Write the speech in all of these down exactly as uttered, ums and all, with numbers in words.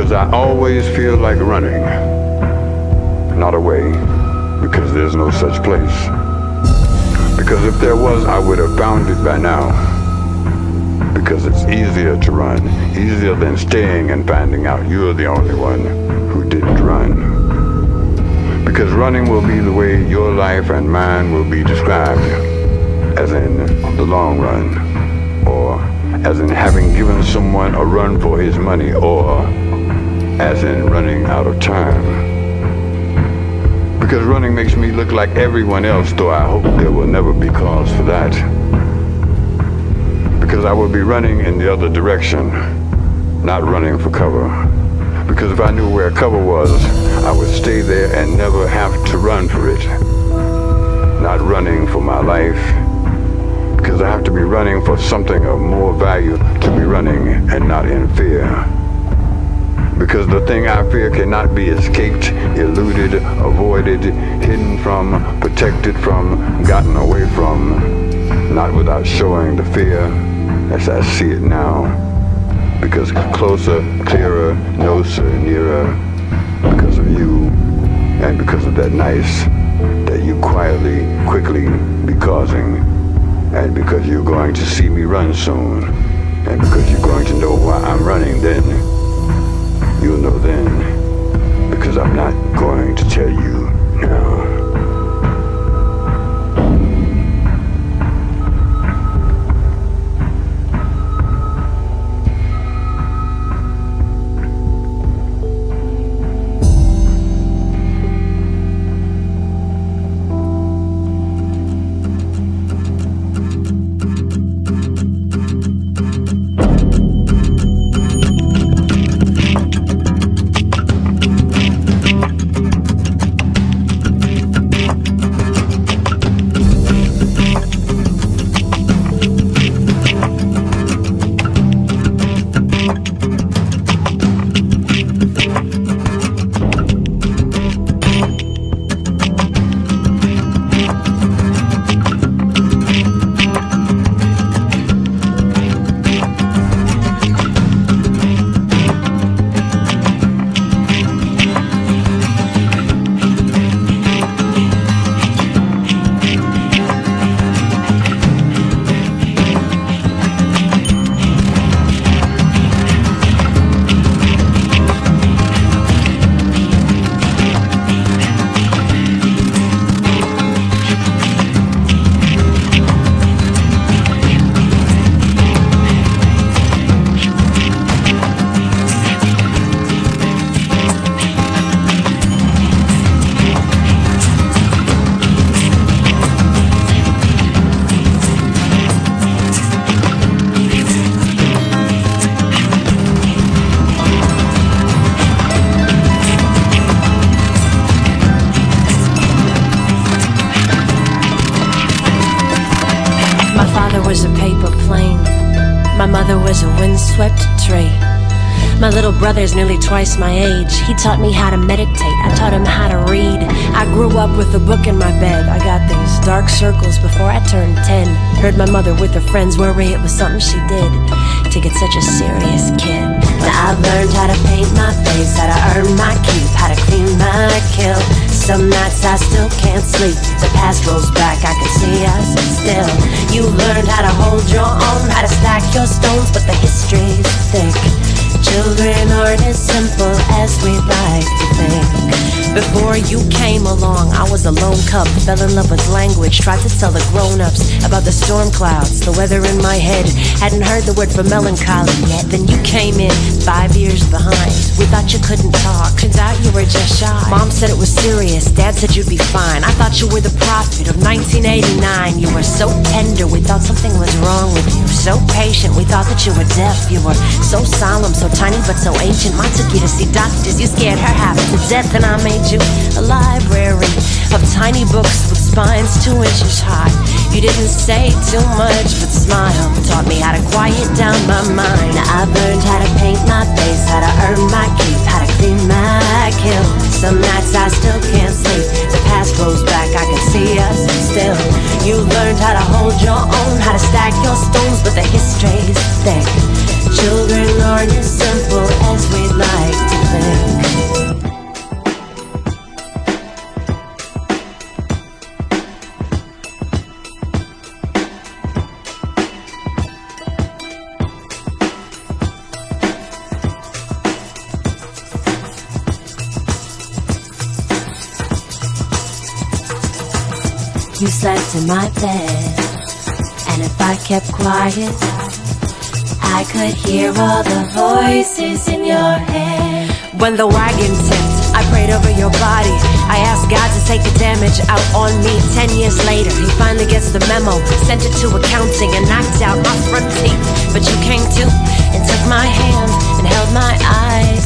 Because I always feel like running, not away, because there's no such place. Because if there was, I would have found it by now. Because it's easier to run, easier than staying and finding out you're the only one who didn't run. Because running will be the way your life and mine will be described, as in the long run, or as in having given someone a run for his money, or as in running out of time. Because running makes me look like everyone else, though I hope there will never be cause for that. Because I would be running in the other direction, not running for cover. Because if I knew where cover was, I would stay there and never have to run for it. Not running for my life, because I have to be running for something of more value to be running and not in fear. Because the thing I fear cannot be escaped, eluded, avoided, hidden from, protected from, gotten away from, not without showing the fear as I see it now. Because closer, clearer, closer, nearer, because of you, and because of that nice that you quietly, quickly be causing, and because you're going to see me run soon, and because you're going to know why I'm running then. You'll know then, because I'm not going to tell you now. Windswept tree. My little brother's nearly twice my age. He taught me how to meditate, I taught him how to read. I grew up with a book in my bed. I got these dark circles before I turned ten. Heard my mother with her friends worry it was something she did to get such a serious kid. Now I've learned how to paint my face, how to earn my keep, how to clean my kill. Some nights I still can't sleep. The past rolls back, I can see us still. You learned how to hold your own, how to stack your stones, but the history's thick. Children aren't as simple as we'd like to think. Before you came along, I was a lone cub, fell in love with language, tried to tell the grown-ups about the storm clouds, the weather in my head. Hadn't heard the word for melancholy yet. Then you came in, five years behind. We thought you couldn't talk, turns out you were just shy. Mom said it was serious, Dad said you'd be fine. I thought you were the prophet of nineteen eighty-nine. You were so tender, we thought something was wrong with you. So patient, we thought that you were deaf. You were so solemn, so tiny but so ancient. Mom took you to see doctors, you scared her half to death. And I made you a library of tiny books with spines two inches high. You didn't say too much but smile. Taught me how to quiet down my mind. Now I've learned how to paint my face, how to earn my keep, how to clean my kill. Some nights I still can't sleep. The past rolls back, I can see us still. You learned how to hold your own, how to stack your stones, but the history's thick. Children aren't as simple as we'd like to You slept in my bed, and if I kept quiet, I could hear all the voices in your head. When the wagon tipped, I prayed over your body. I asked God to take the damage out on me. Ten years later, he finally gets the memo, sent it to accounting and knocked out my front teeth. But you came to and took my hand and held my eyes,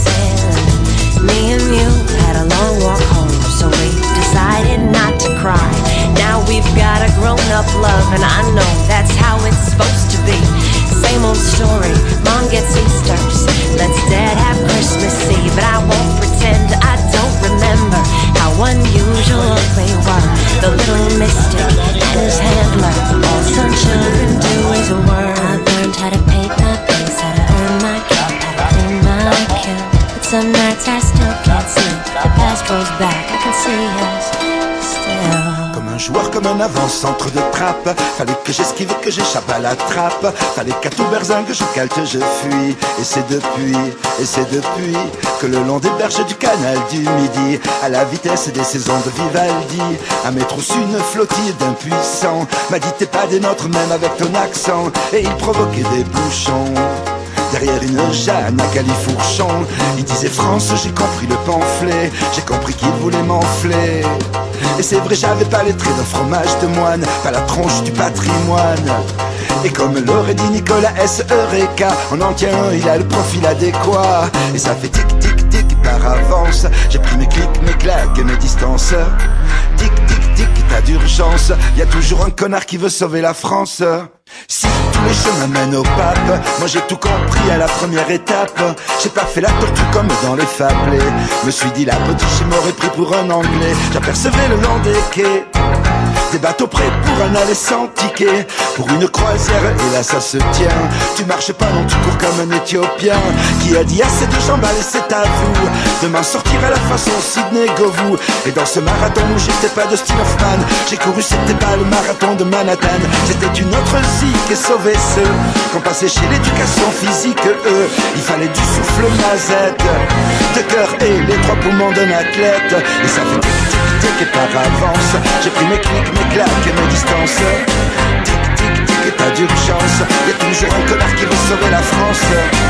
and me and you had a long walk home, so we decided not to cry. Now we've got a grown-up love, and I know that's how it's supposed to be. Same old story, Mom gets Easters, let's Dad have Christmas Eve. But I won't pretend I don't remember how unusual they were. The little mystic and his handler, all some children do is a word. I learned how to paint my face, how to earn my keep, how to clean my kill. But some nights I still can't sleep, the past goes back, I can see us still. Comme un joueur, comme un avant-centre de trappe, fallait que j'esquive, que j'échappe à la trappe. Fallait qu'à tout berzingue je calte, je fuis. Et c'est depuis, et c'est depuis que le long des berges du canal du Midi, à la vitesse des saisons de Vivaldi, un métro sous une flottille d'impuissants m'a dit t'es pas des nôtres même avec ton accent. Et il provoquait des bouchons derrière une Jeanne à califourchon. Il disait France, j'ai compris le pamphlet, j'ai compris qu'il voulait m'enfler. Et c'est vrai, j'avais pas les traits d'un fromage de moine, pas la tronche du patrimoine. Et comme l'aurait dit Nicolas S. Eureka, en en tient un, il a le profil adéquat. Et ça fait tic tic tic par avance, j'ai pris mes clics, mes claques et mes distances. Tic tic tic, t'as d'urgence, y a toujours un connard qui veut sauver la France. Si tous les chemins mènent au pape, moi j'ai tout compris à la première étape. J'ai pas fait la tortue comme dans les fablés, me suis dit la potiche m'aurait pris pour un anglais. J'apercevais le long des quais des bateaux prêts pour un aller sans ticket, pour une croisière, et là ça se tient. Tu marches pas, non, tu cours comme un Éthiopien qui a dit assez de jambes, allez c'est à vous de m'en sortir à la façon Sidney Govou. Et dans ce marathon où j'étais pas de Steve Hoffman, j'ai couru, c'était pas le marathon de Manhattan, c'était une autre zik et sauver ceux qu'on passait chez l'éducation physique. Eux, il fallait du souffle mazette, de cœur et les trois poumons d'un athlète. Et ça fait tic tic tic et par avance, j'ai pris mes clics, mes claques et mes distances. Tic tic tic et t'as d'urgence, y'a toujours un connard qui veut sauver la France.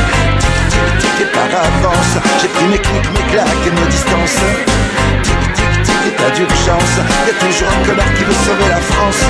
Tic tic tic et par avance, j'ai pris mes clics, mes claques et mes distances. Tic tic tic et t'as d'urgence, y'a toujours un connard qui veut sauver la France.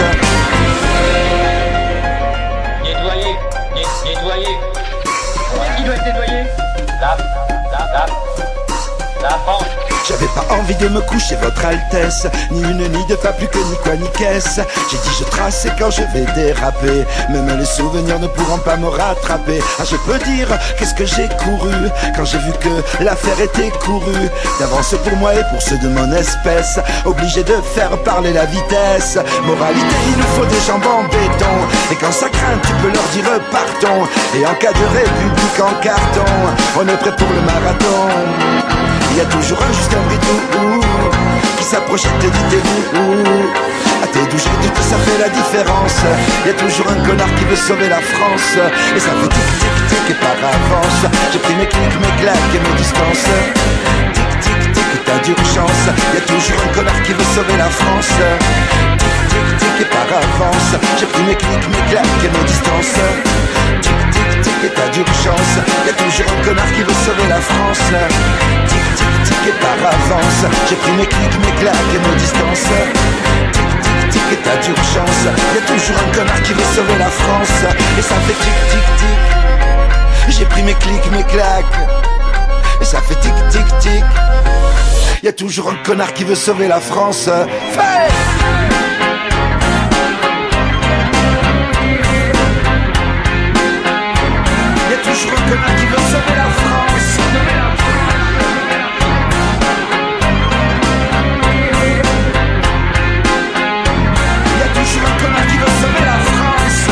Nettoyer, nettoyer. Qui doit être nettoyé? La, la, la, la France. J'avais pas envie de me coucher, votre Altesse, ni une ni deux, pas plus que ni quoi ni caisse. J'ai dit je trace et quand je vais déraper, même les souvenirs ne pourront pas me rattraper. Ah je peux dire qu'est-ce que j'ai couru quand j'ai vu que l'affaire était courue d'avance pour moi et pour ceux de mon espèce, obligé de faire parler la vitesse. Moralité, il nous faut des jambes en béton, et quand ça craint tu peux leur dire partons. Et en cas de république en carton, on est prêt pour le marathon. Il y a toujours un Justin Bridoux qui s'approche et te dit t'es où. À tes douches et tout ça fait la différence. Il y a toujours un connard qui veut sauver la France. Et ça fait tic tic tic et par avance, j'ai pris mes clics, mes claques et mes distances. Tic tic tic et t'as d'urgence, il y a toujours un connard qui veut sauver la France. Tic tic tic et par avance, j'ai pris mes clics, mes claques et mes distances. Tic tic tic et t'as d'urgence, il y a toujours un connard qui veut sauver la France. Tic tic tic et par avance, j'ai pris mes clics, mes claques et mes distances. Tic tic tic et t'as d'urgence, il y a toujours un connard qui veut sauver la France. Et ça fait tic tic tic, j'ai pris mes clics, mes claques. Et ça fait tic tic tic, il y a toujours un connard qui veut sauver la France. Fait toujours un connard qui veut sauver la France. Il y a toujours un connard qui veut sauver la France.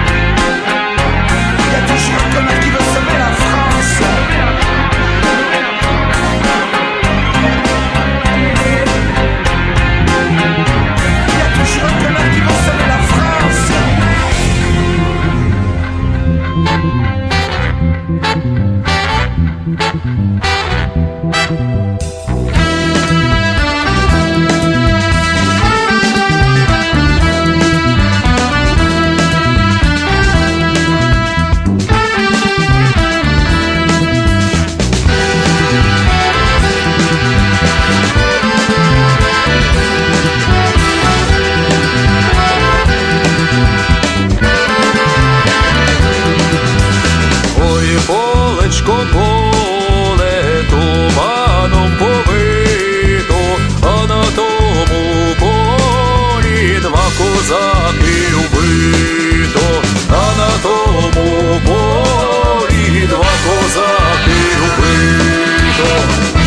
Il y a toujours un connard qui veut sauver la France. полечко поле туманом повито, а на тому полі два козаки вбито, а на тому полі два козаки вбито.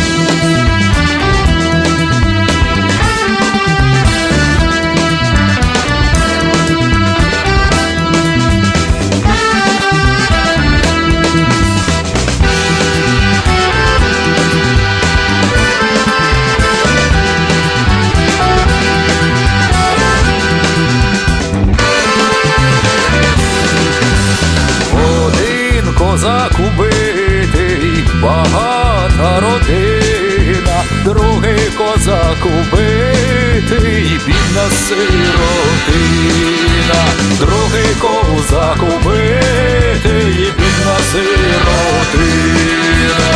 Козак убитий, багата родина, другий козак убитий, бідна сиротина, другий козак убитий, бідна сиротина.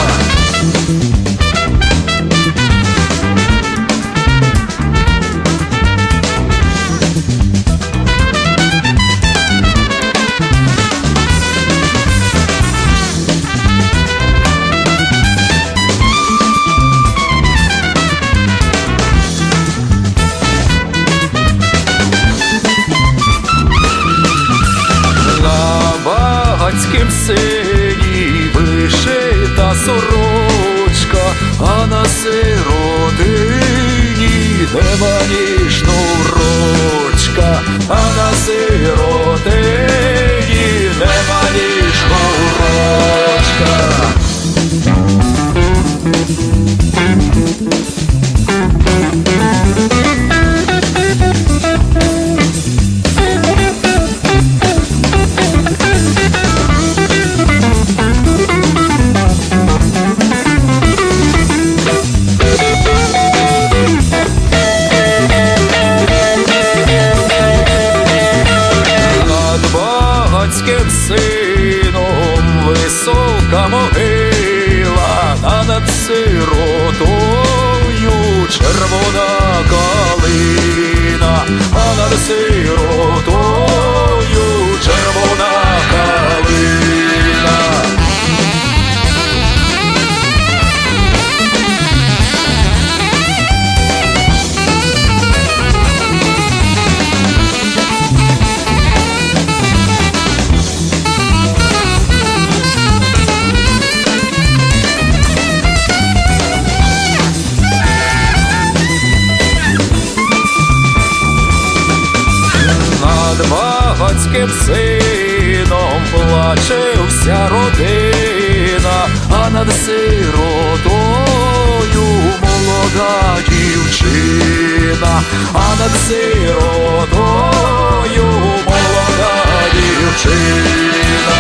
Багацьким сині вишита сорочка, а на сиротині нема ні шнурочка, а на сиротині нема ні шнурочка. Багацьким сином висока могила, а над сиротою червона калина, а над сиротою червона калина. Багацьким сином плаче вся родина, а над сиротою молода дівчина, а над сиротою молода дівчина.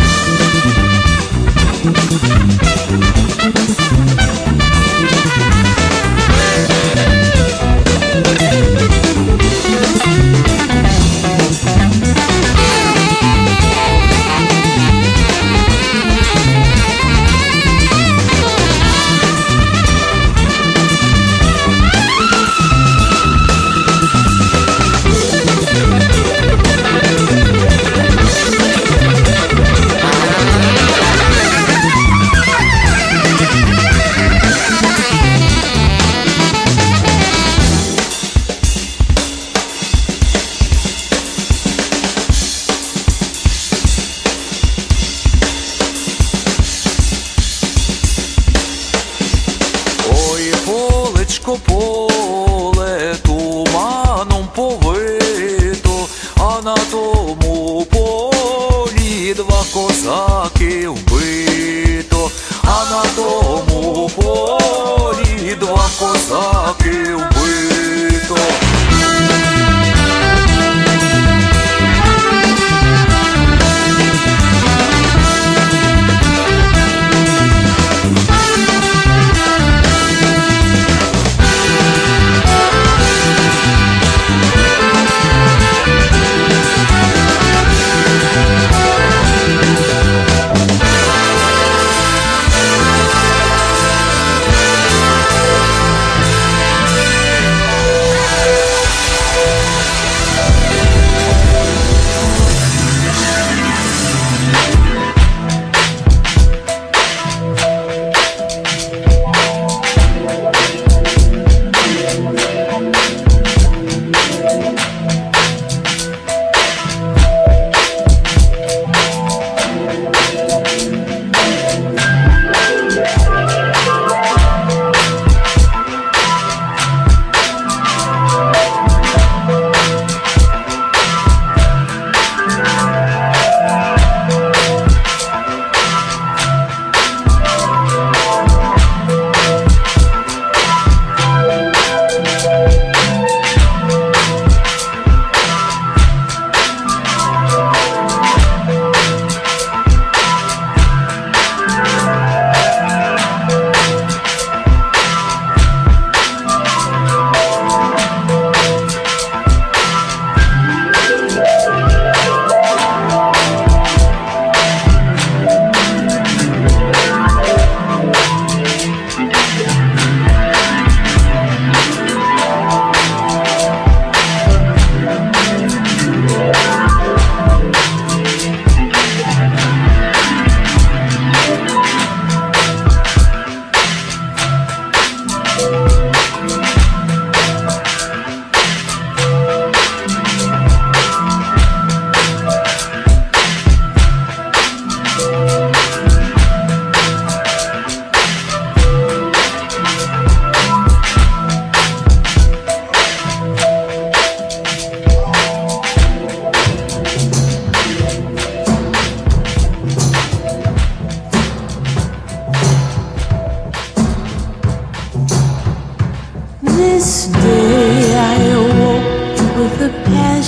Поле туманом повито, а на тому полі два козаки вбито, а на тому полі два козаки вбито.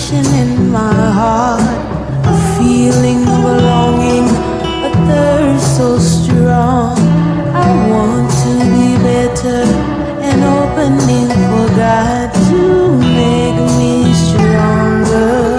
passion in my heart, a feeling of belonging, a thirst so strong. I want to be better, an opening for God to make me stronger.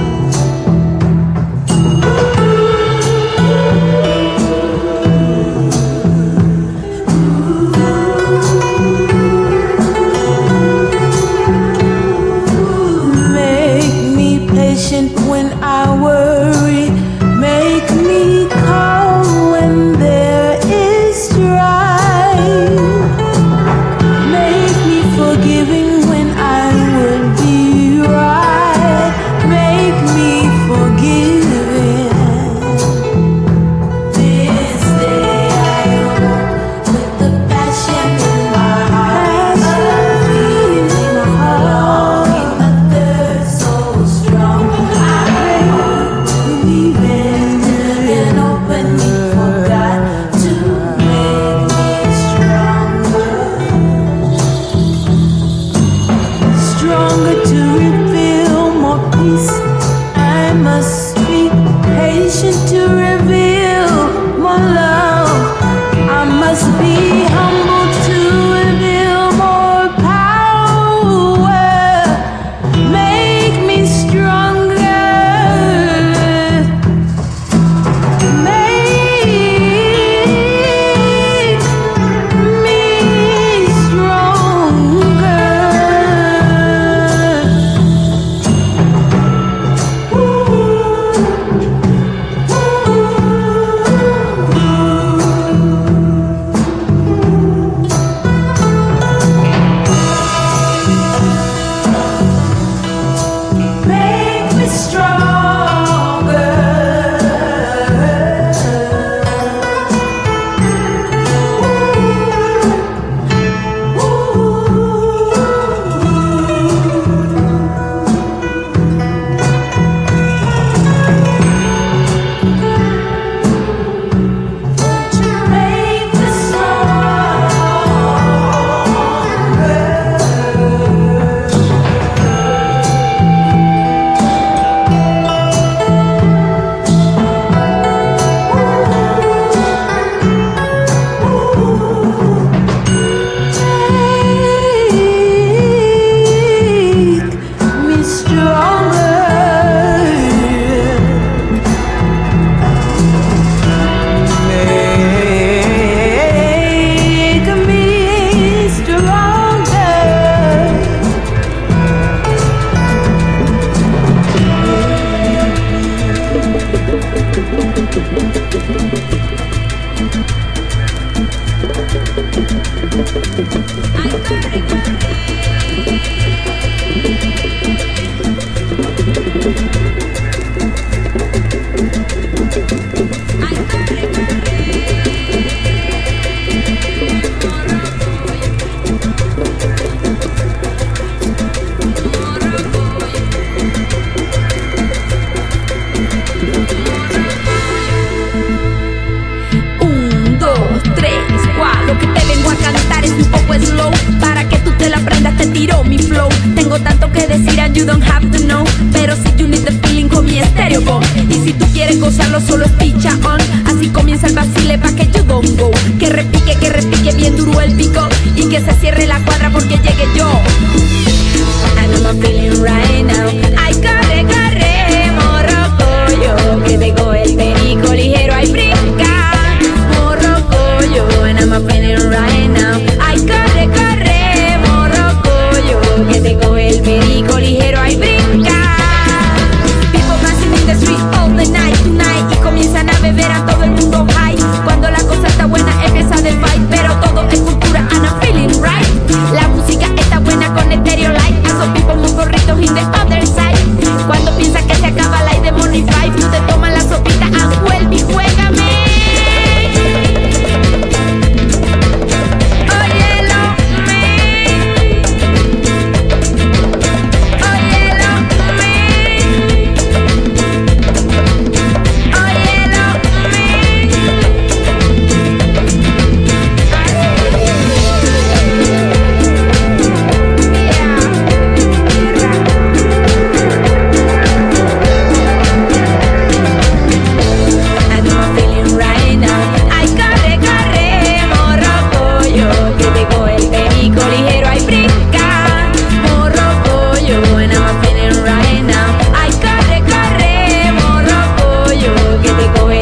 When I worry, make me calm when there is strife. Make me forgiving when I would be right. Make me forgiving. This day I walk with the passion in my heart, a feeling in my heart, a thirst so strong. To reveal more love, I must be humble to reveal more power. Make me stronger. Make me stronger. You don't have to know, pero si you need the feeling con mi estéreo bomb. Y si tú quieres gozarlo solo es picha on. Así comienza el vacile pa' que you don't go. Que repique, que repique bien duro el pico. Y que se cierre la cuadra porque llegue yo. And I'm feeling right now. Ay, corre, corre, morrocoyo. Que tengo el perico ligero, ay, brinca. Morrocoyo, and I'm feeling right now. Ay, corre, corre, morrocoyo. Que tengo el perico ligero, ay, brinca. People dancing in the street all the night, tonight. Y comienzan a beber a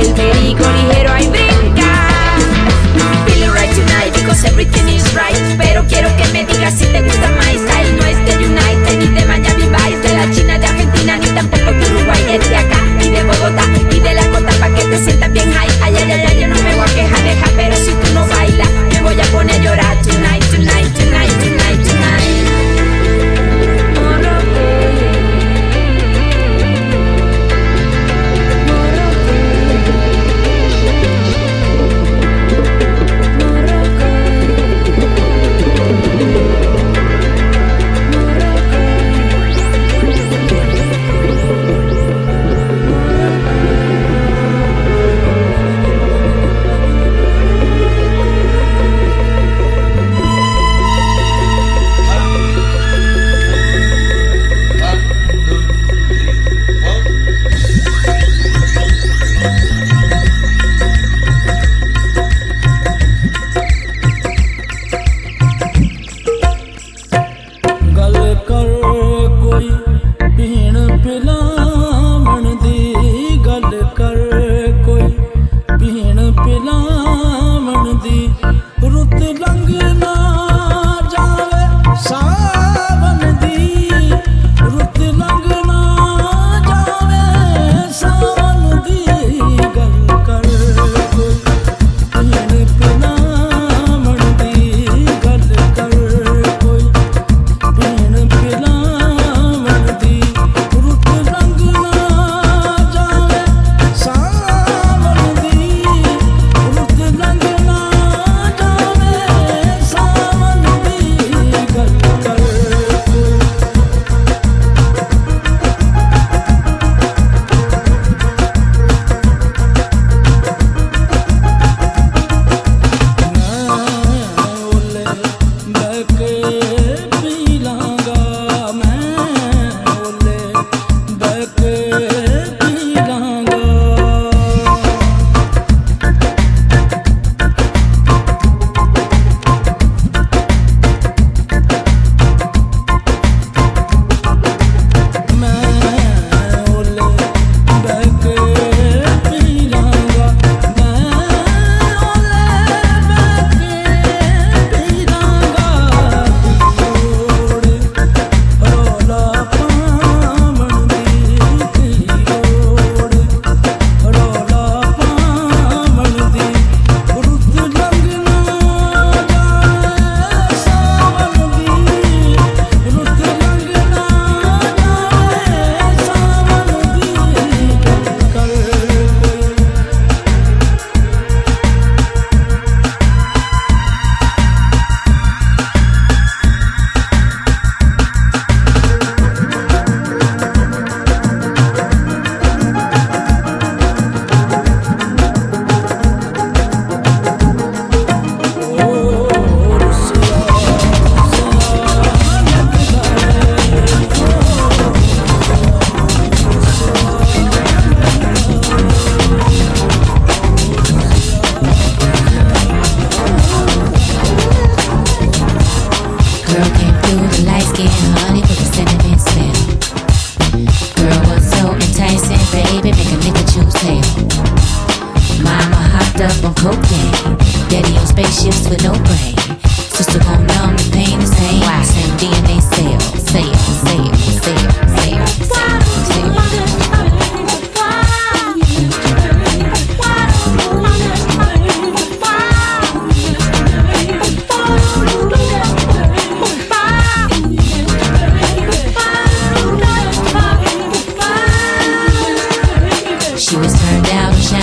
el perico ligero ahí brinca. Feeling right tonight because everything is right. Pero quiero que me digas si te gusta my style. No es de United ni de Miami Vice, de la China, de Argentina, ni tampoco de Uruguay. Es de acá y de Bogotá y de la costa pa' que te sientas bien high. Ay, ay, ay, ay, yo no me voy a quejar, deja, pero si tú no bailas me voy a poner a llorar. Tonight, tonight, tonight, tonight, tonight.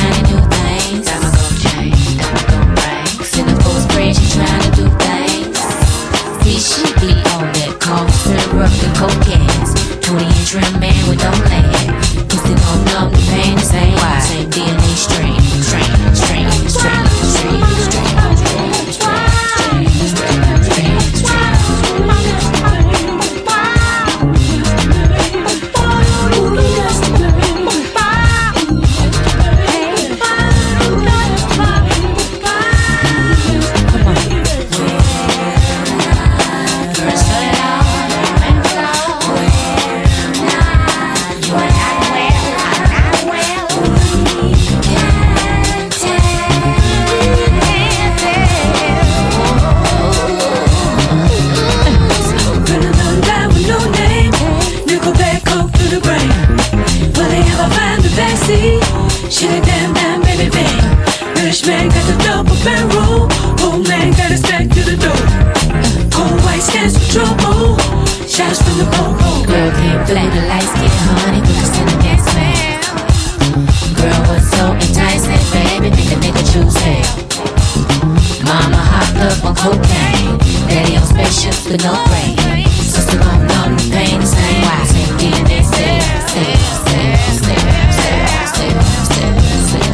Trying to do things Rich man got the double barrel, poor man got his back to the door. Cold white stands for trouble, shots from the pole. Girl came through, the lights get honey, put us in the gas man. Girl was so enticing, baby, make a nigga choose hell. Mama hopped up on cocaine, daddy on spaceships with no brain. Sister gon' numb the pain the same way. Same D N A, stay, stay, stay, stay, stay, stay, stay, stay.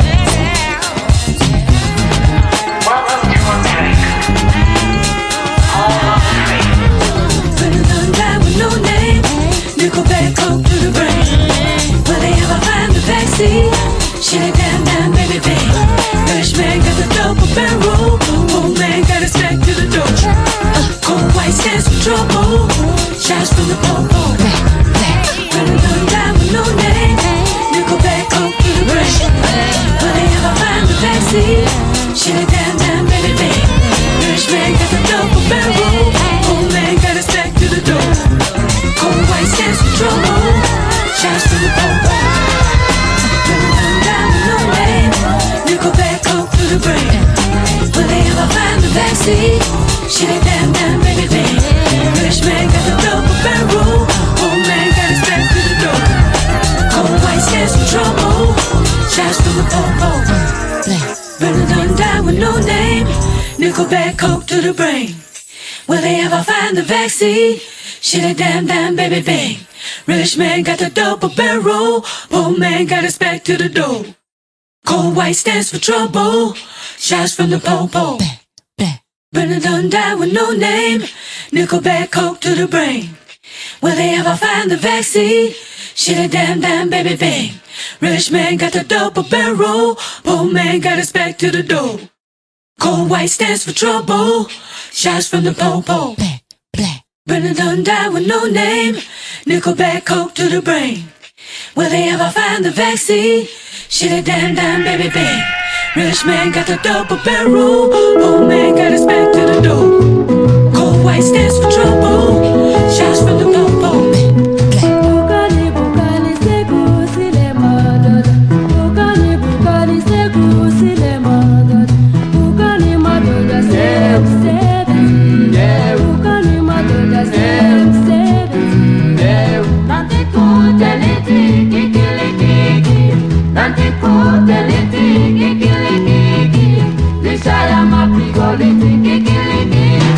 Welcome to America. Home of free. When the gun died with no name, Nickelback coke to the brain. Will they ever find the vaccine? Shit it down, down, baby, baby. Rich man got the double barrel, old man got his back to the door. Uh, cold white stands for trouble, shots from the pole. When the gun died with no name, Nickelback coke to the brain. Will they ever find the vaccine? Shit it down, down, baby, baby. Rich man got the double barrel, old man got his back to the door. Cold white stands for trouble, shots from the pole. Nickelback coke to the brain. Will they ever find the vaccine? Shit it down, down, baby, baby. Rich man got the double barrel, old man got his back to the door. Cold white stands for trouble, shots from the pole. Brother done died with no name. Nickelback coke to the brain. Will they ever find the vaccine? Shit it down, down, baby, bang. Rich man got the double barrel, poor man got his back to the door. Cold white stands for trouble, shots from the pole. Brother done died with no name. Nickelback coke to the brain. Will they ever find the vaccine? Shit it down, down, baby, bang. Rich man got the double barrel, poor man got his back to the door. Cold white stands for trouble, shots from the pole. Brother done died with no name. Nickelback coke to the brain. Will they ever find the vaccine? Shit it down, down, baby, bang. Rich man got the double barrel, poor man got his back to the door. Cold white stands for trouble, shots from the pole. Kiki,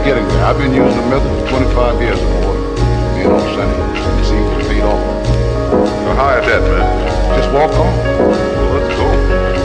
getting there. I've been using the method for twenty-five years or more. You know, Sonny, it seems to paid off. So how is that, man? Just walk on. Well, let's go.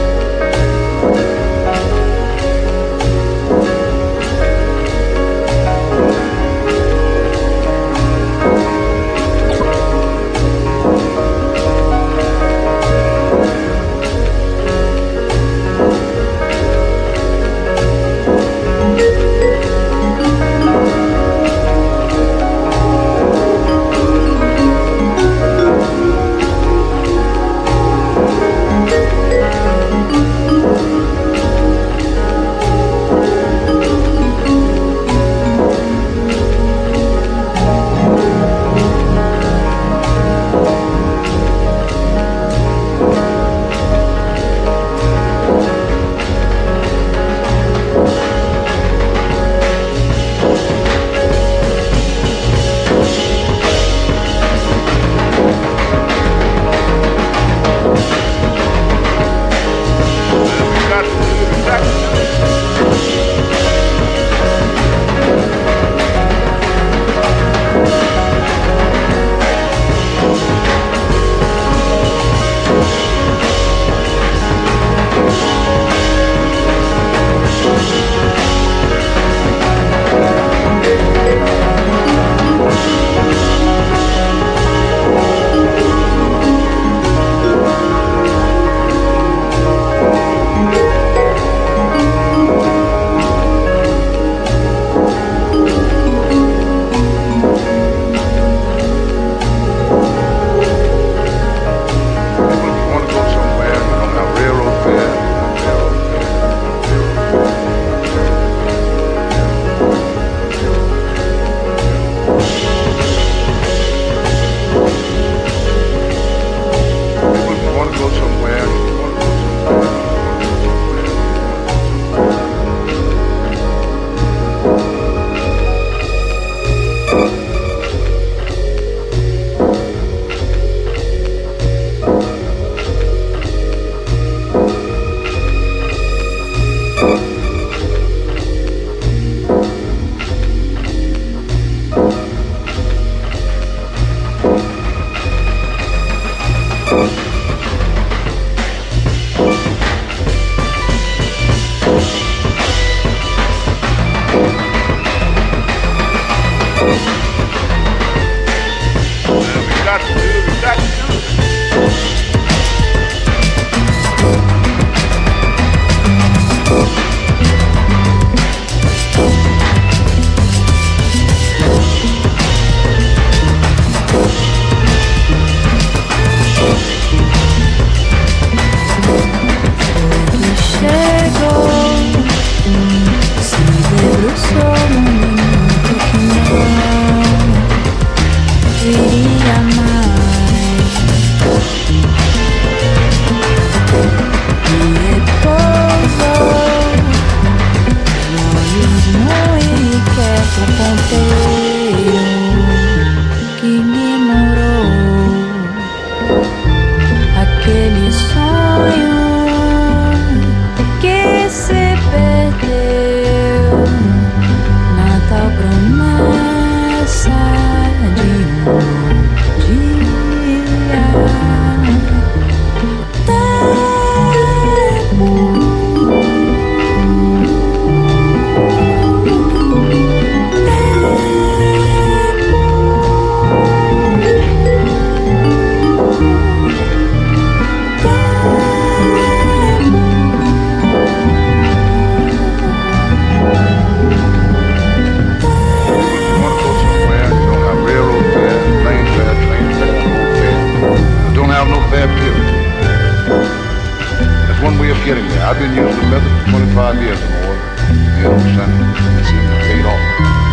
I've been using the method for twenty-five years or more. You know, Sonny, it seems to paid off.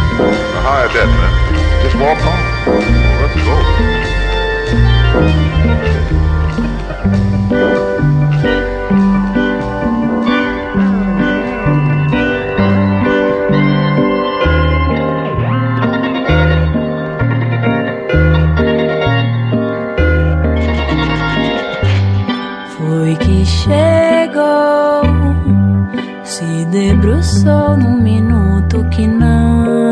So how is that, man? Just walk on. Well, let's go. Foi que chegou, se debruçou num minuto que não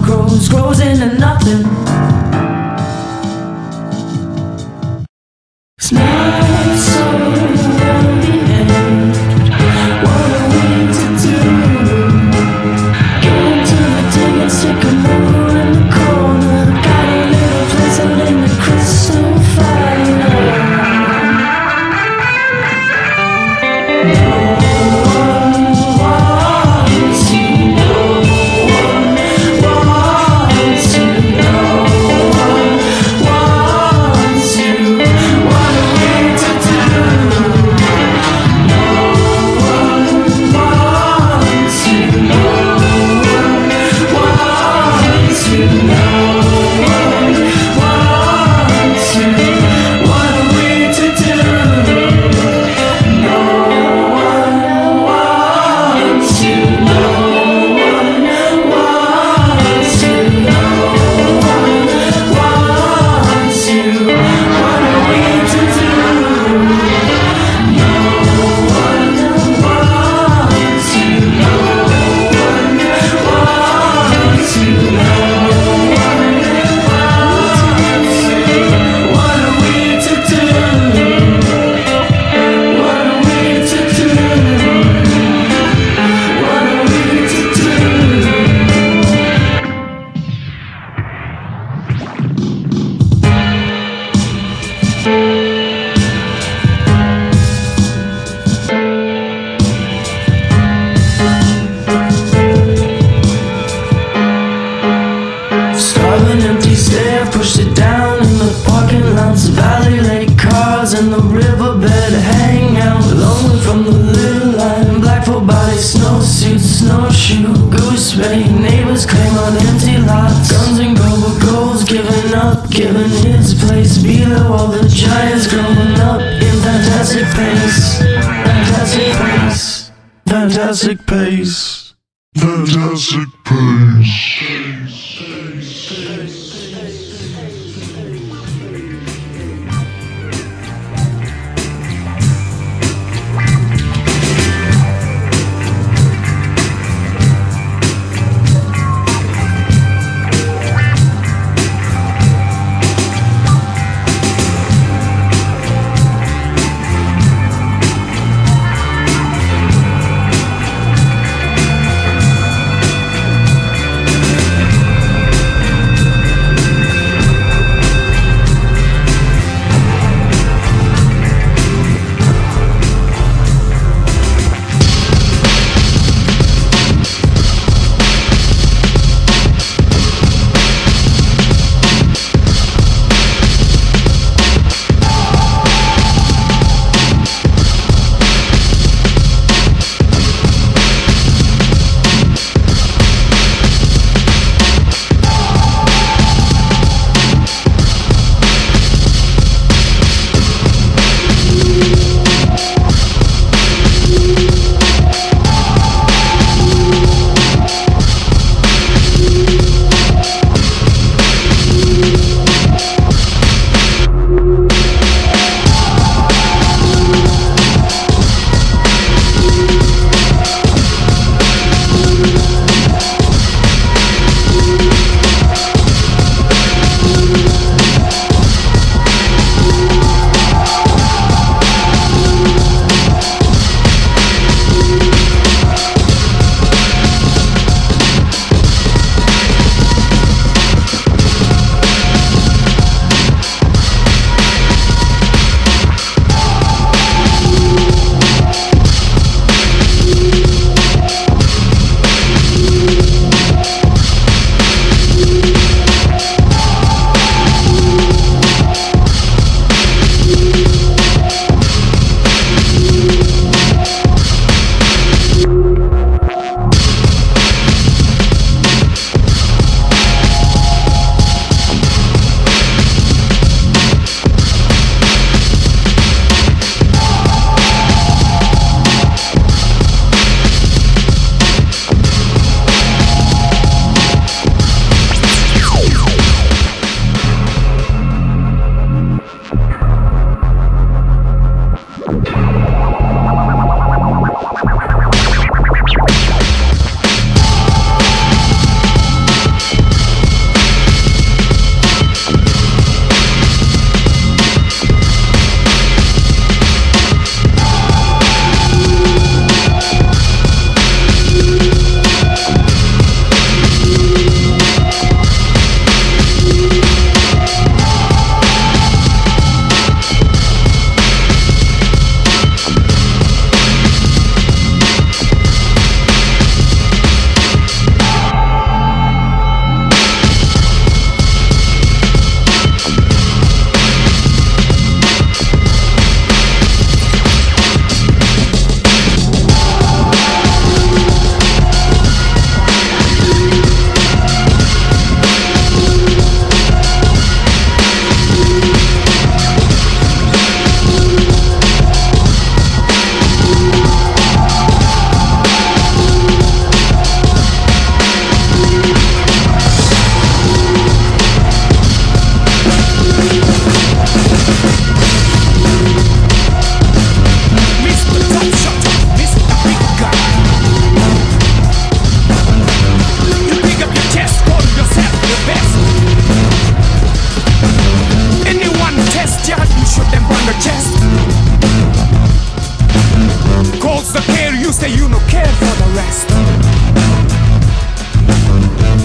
what grows, grows into nothing. It's not so the end. What are we to do? Get into the dig and stick a moon in the corner. Got a little place out in the crystal fire. Fantastic pace, fantastic pace.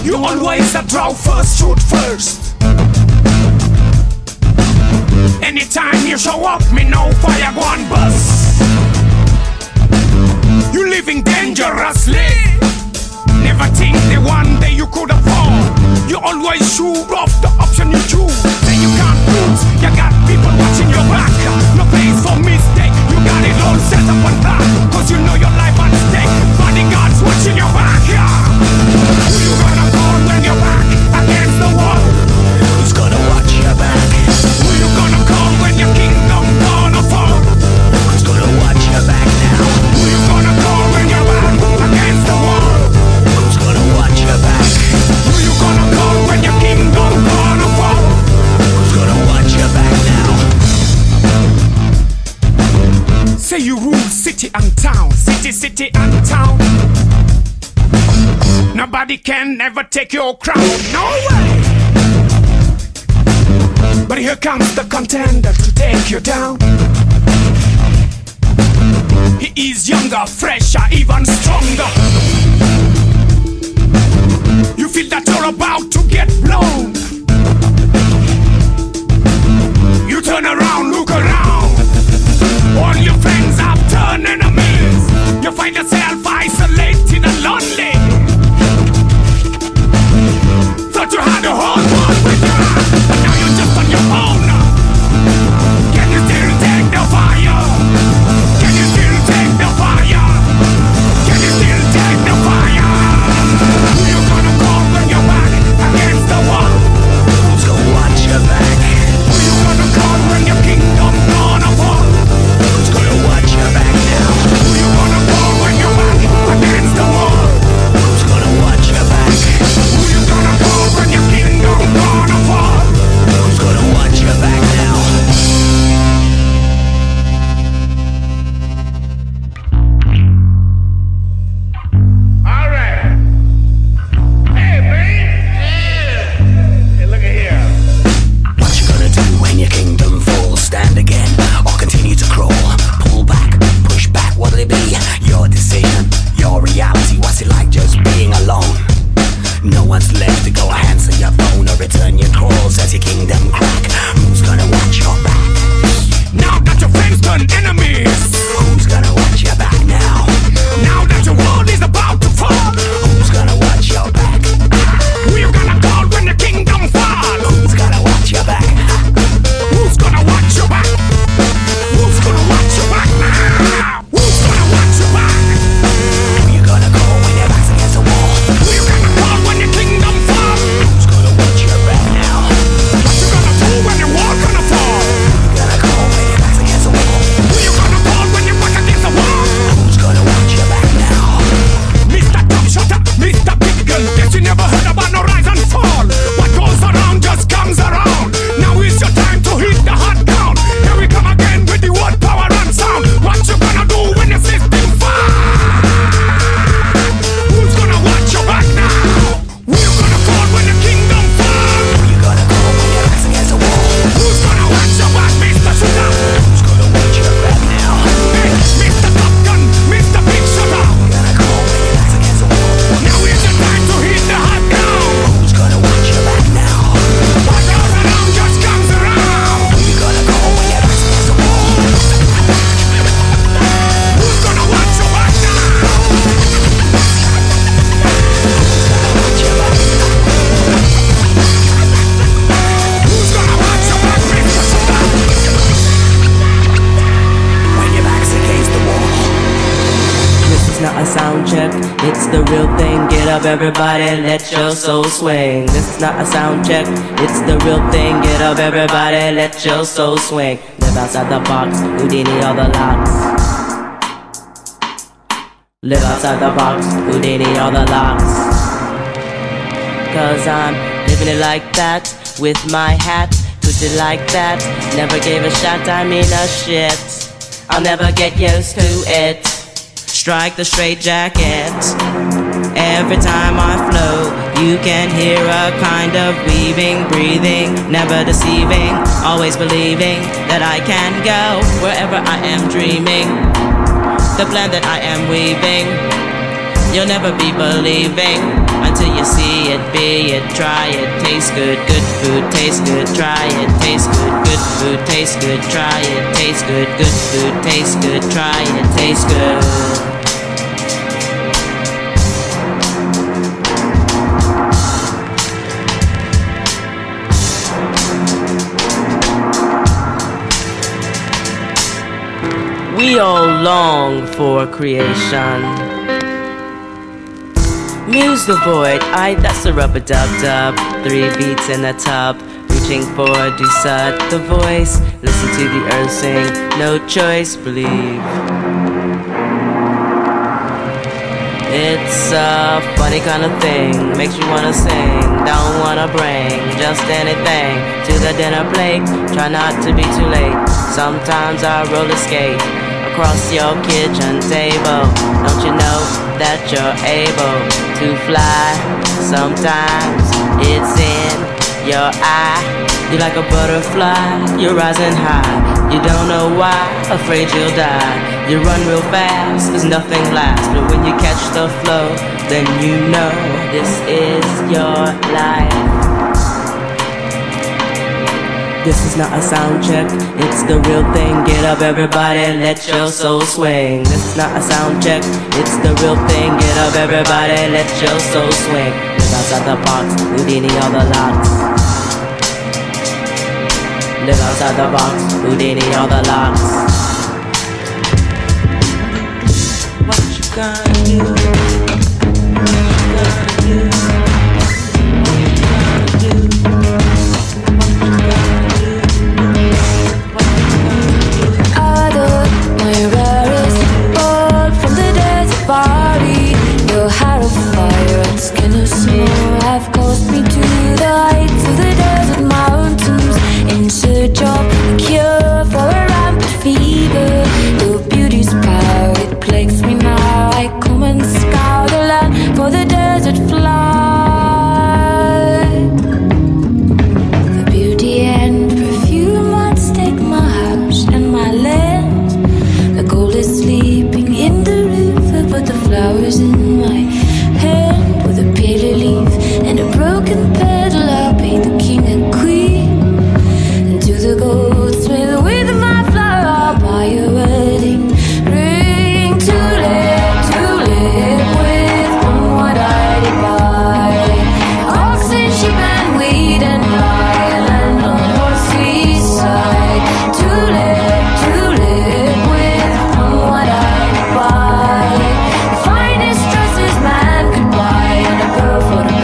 You always a draw first, shoot first. Anytime you show up, me no fire one bus. You living dangerously. Never think that one day you could afford. You always shoot off the option you choose. Say you can't lose. You got people watching your back. No place for mistake. You got it all set up on that. Cause you know your life at stake. Bodyguards watching your back. Who you gonna call when you're back against the wall? Who's gonna watch your back? Who you gonna call when your kingdom gonna fall? Who's gonna watch your back now? Who you gonna call when you're back against the wall? Who's gonna watch your back? Who you gonna call when your kingdom gonna fall? Who's gonna watch your back now? Say you rule city and town, city, city and town. Nobody can ever take your crown, no way. But here comes the contender to take you down. He is younger, fresher, even stronger. You feel that you're about to get blown. You turn around, look around. All your friends have turned enemies. You find yourself isolated and lonely. Thought you had a whole world with you, but now you're just on your own. Can you still take the fire? Can you still take the fire? Can you still take the fire? Who you gonna call when you're back against the wall? Who's gonna watch your back? Who you gonna call when your kingdom gonna fall? Who's gonna watch your back now? Who you gonna call when you're back against the wall? Who's gonna watch your back? Who you gonna call when your kingdom gonna fall? Who's gonna watch your back now? All right. Hey, man. Hey, look at here. What you gonna do when your kingdom falls? Stand again or continue to crawl? Pull back, push back, what'll it be? Your decision, your reality. What's it like just being alone? No one's left to go answer your phone or return your calls as your kingdom crack. Who's gonna watch your back? Now that your friends turn enemies. Who's gonna watch your back now? Now that your world is about to fall. Who's gonna watch your back? Who you gonna call when the kingdom fall? Who's gonna watch your back? Who's gonna watch your back? Who's gonna watch your back now? Who's gonna watch your back? Who you gonna call when your back's against the wall? Who you gonna call when your kingdom falls? Who's gonna watch your back now? What you gonna do when your wall gonna fall? Who you gonna call when your back's against the wall? Who you gonna call when your back against the wall? Who's gonna watch your back now? Mister Top Shotter, Mister Big Gun, guess you never heard about no rise and fall. What goes around just comes around. Now is your time to hit the hot ground. Here we come again with the word power and sound. What you gonna do when the system falls? Who's gonna watch your back now? Who you gonna call when the kingdom falls? Who you gonna call when your back's against the wall? Who's gonna watch your back, Mister Shooter? Who's gonna watch your back now? Hey, Mister Top Gun, Mister Big Shooter. Who you gonna call when your back's against the wall? Now is your time to hit the hot ground. Who's gonna watch your back now? What goes around just comes around. Who you gonna call when your back's against the wall? Who's gonna watch your back now? Watch your back. Who's gonna watch your back, Mister Shooter? When your back's against the wall. This is not a sound check, it's the real thing. Get up everybody, let your soul swing. This is not a sound check, it's the real thing. Get up everybody, let your soul swing. Live outside the box, Houdini all the locks. Live outside the box, Houdini all the locks. Cause I'm living it like that, with my hat twisted like that. Never gave a shot, I mean a shit. I'll never get used to it. Strike the straight jacket. Every time I flow, you can hear a kind of weaving, breathing, never deceiving, always believing that I can go wherever I am dreaming. The plan that I am weaving, you'll never be believing. until you see it, be it, try it, taste good, good food, taste good, try it, taste good, good food, taste good, try it, taste good, good food, taste good, try it, taste good. We all long for creation. Muse the void, aye, that's a rub-a-dub-dub. Three beats in a tub, reaching for desert the voice. Listen to the earth sing, no choice, believe. It's a funny kind of thing, makes you wanna sing. Don't wanna bring just anything to the dinner plate. Try not to be too late. Sometimes I roller skate across your kitchen table. Don't you know that you're able to fly? Sometimes it's in your eye. You're like a butterfly, you're rising high. You don't know why, afraid you'll die. You run real fast, there's nothing lasts. But when you catch the flow, then you know this is your life. This is not a sound check, it's the real thing. Get up everybody, let your soul swing. This is not a sound check, it's the real thing. Get up everybody, let your soul swing. Live outside the box, Houdini all the locks. Live outside the box, Houdini all the locks. What you gonna do? What you gonna do? Skin of snow have caused me to the heights of the desert mountains in search of a cure for a rampant fever. Your beauty's power, it plagues me now. I come and scour the land for the desert fly. The beauty and perfume might stake my house and my land. The gold is sleeping in the river, but the flowers in my hand. And a broken pedal, I'll be the king and queen. And to the goldsmith with my flower, I'll buy a wedding ring. Too late, too late, with one what I did buy. Oxen, sheep and wheat and rye, land on horsey side. Too late, too late, with one what I did buy. The finest dresses man could buy, and a girl for the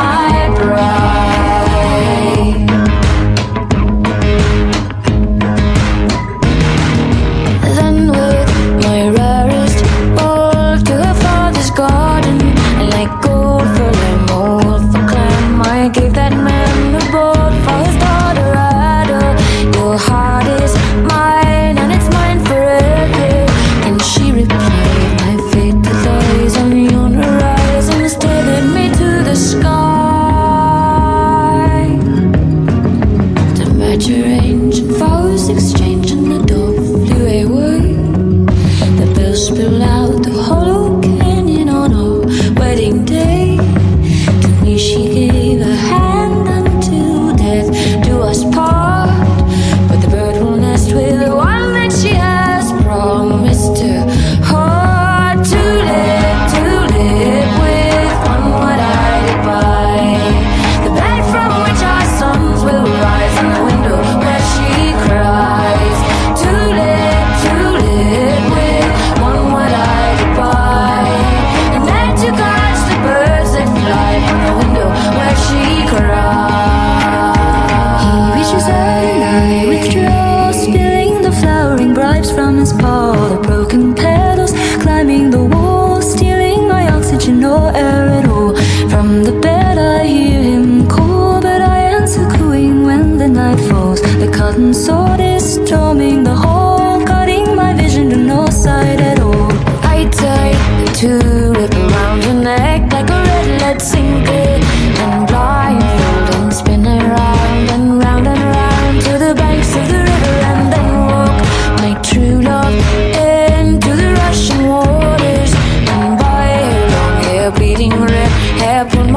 sword is storming the hall, cutting my vision to no side at all. I tie the tulip around your neck like a red lead sinker, and blindfold and spin around and round and round to the banks of the river, and then walk my true love into the rushing waters, and by her long hair bleeding red hair pull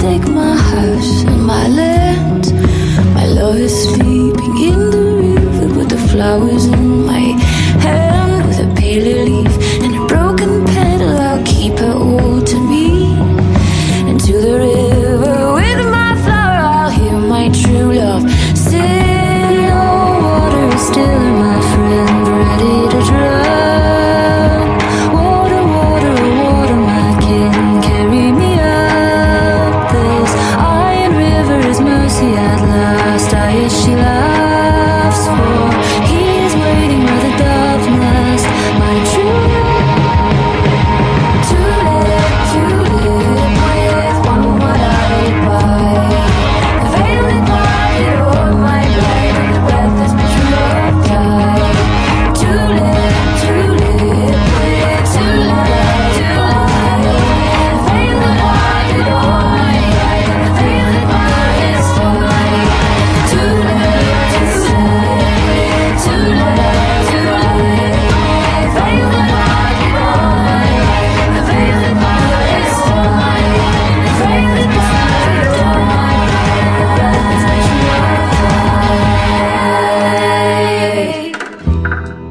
take my house and my land. My love is sleeping in the river with the flowers in my hand. With a paler leaf and a broken petal, I'll keep her all to me. And to the river with my flower, I'll hear my true love sing. Oh, water is still, my friend, ready to drown. Water, water, water, my kin, carry me up this iron river is mercy at last. I hear she laughs, for he is waiting by the dove nest. My true love, to live, to live with one what I buy. The veil in my on my blade, and the breath is my true love die. To live, to live with, to live, to live. The veil in my on my blade, and the veil in my is die. To live, to live, to live, to live. The veil in my on my blade, and the veil in my is die. The veil in my on my blade, and the breath is my true love die.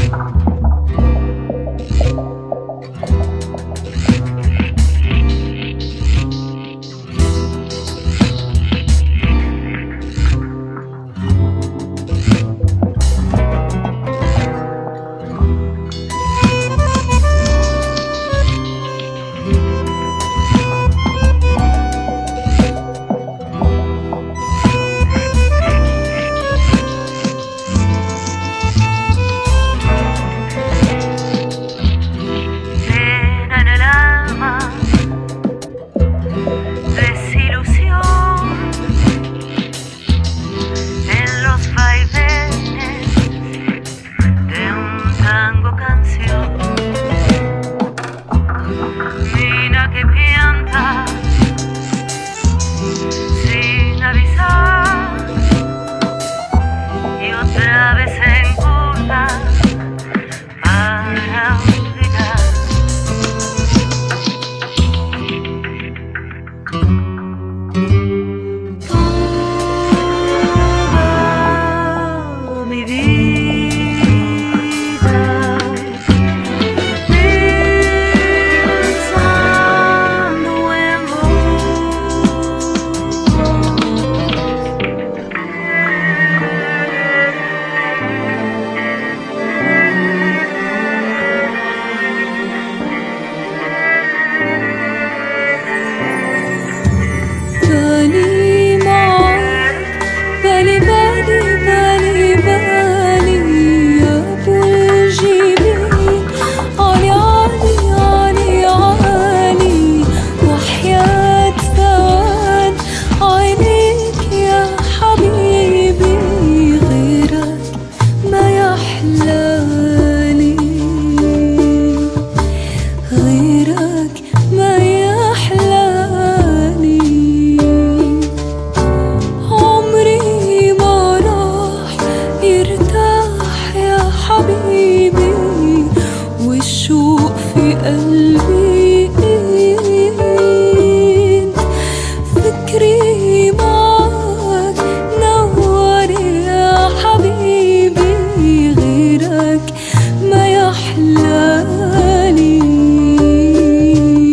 Pena en el alma, desilusión en los vaivenes de un tango canción. Mina que pianta sin avisar y otra vez en curva para olvidar. Toda mi vida pensando en بالي معاك، بالي بالي بالي بالي يا أبو الجبين. علي علي علي علي وحياة ثوان عينيك يا حبيبي، غيرك ما يحلالي، غيرك ما يحلالي. عمري ما راح يرتاح يا حبيبي، والشوق في قلبي انت. فكري معاك نور يا حبيبي، غيرك ما يحلالي.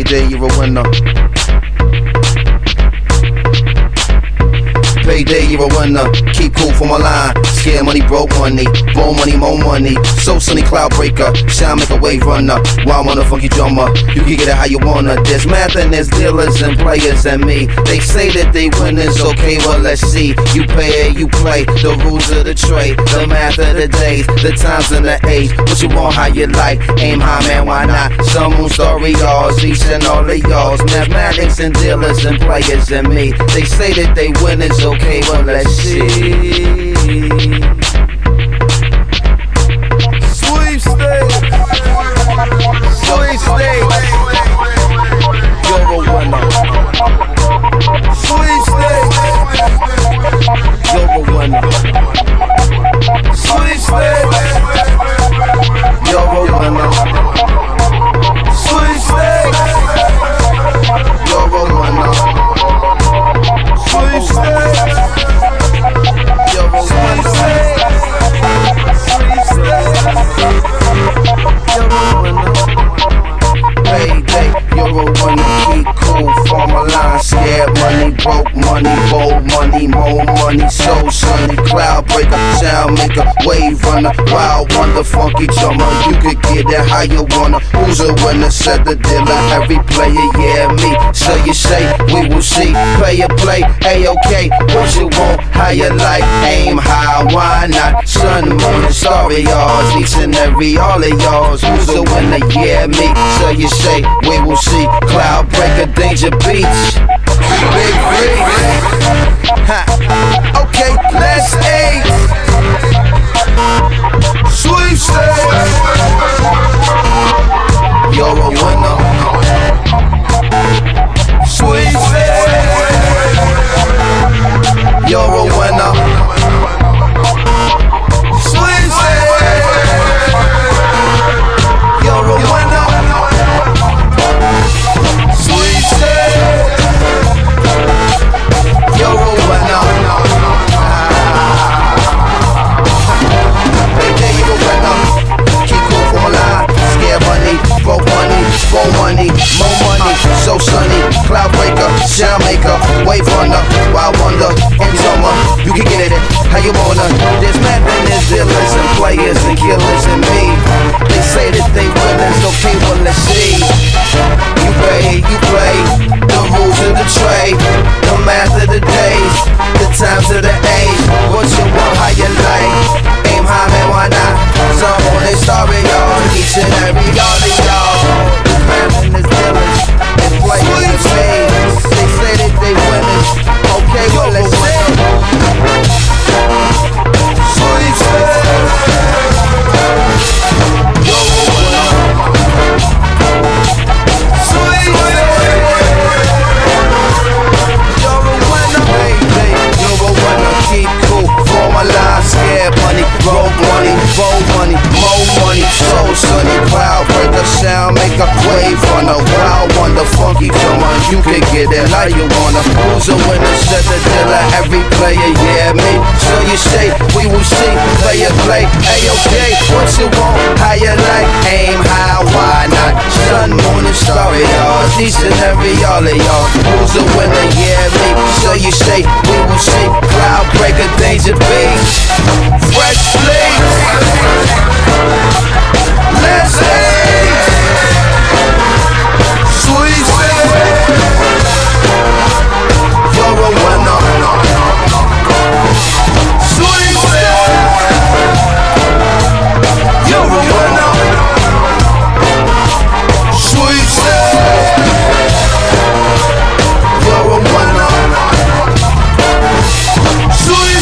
Payday, you're a winner. Payday, you're a winner. Keep cool for my line. Scare money, broke money. More money, more money. So sunny, cloud breaker. Shine, make a wave runner. Wild on a funky drummer. You can get it how you wanna. There's math and there's dealers and players and me. They say that they win is okay, well let's see. You pay, you play. The rules of the trade. The math of the days. The times and the age. What you want, how you like. Aim high, man, why not? Some moon story, yours. Each and all of yours. Mathematics and dealers and players and me. They say that they win is okay. Okay, well let's see. Sweepstakes, sweepstakes, you're a winner. Sweepstakes, you're a winner. Sweepstakes, you're a winner. Sweepstakes, you're a winner. Sweepstakes. Payday, you're a winner, keep cool, form a line, scared money, broke money, bold money, more money, so sunny, cloud breaker, sound maker, wave runner, wild wonder, funky drummer, you could get it how you wanna. Who's a winner, said the dealer, every player, yeah me. So you say, we will see, play a play, A-okay, what you want, how you like, aim high, why not? Sun, moon, and starry yours, each and every, all of yours. Who's a winner, yeah me. So you say, we will see, cloud breaker, danger beach, big freak. Ha. Okay, let's eight. Sweepstakes, you're a winner. Sweepstakes, you're a winner. Sweepstakes, you're a winner. Sweepstakes, you're a winner. Payday, you're a winner. Keep cool for my line. Scare money, broke money, more money, more money. So sunny, cloud breaker, sound maker, wave runner, wild wonder, in summer. You can get it how you wanna. There's mad and there's dealers and players and killers and me. They say that they winners, okay, well let's see. You pay, you play, the rules of the trade, the math of the days, the times of the age. What you want, how you like, aim high, man, why not? Some on this story, y'all, each and every all of y'all. There's mad and there's dealers and players and me. They say that they winners, okay, well let's see. You can get it how you wanna. Who's a winner? Said the dealer, every player, yeah me. So you say, we will see, play a play, A-okay, what you want, how you like, aim high, why not? Sun, moon, and starry, y'all, each and every, all of y'all. Who's a winner? Yeah me. So you say, we will see, cloud breaker, danger beach, fresh fleet. Let's see. Sweet you're a winner. Sweet you're a winner. Sweet you're a winner. Sweet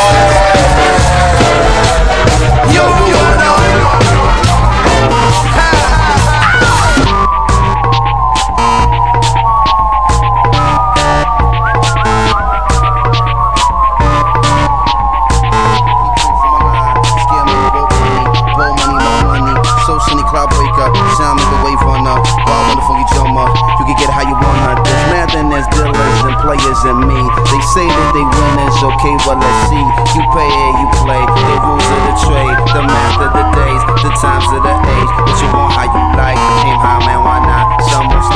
you're a winner. And me, they say that they winners, okay, well let's see. You pay and you play, the rules of the trade, the math of the days, the times of the age. What you want, how you like, aim high, man, why not? Some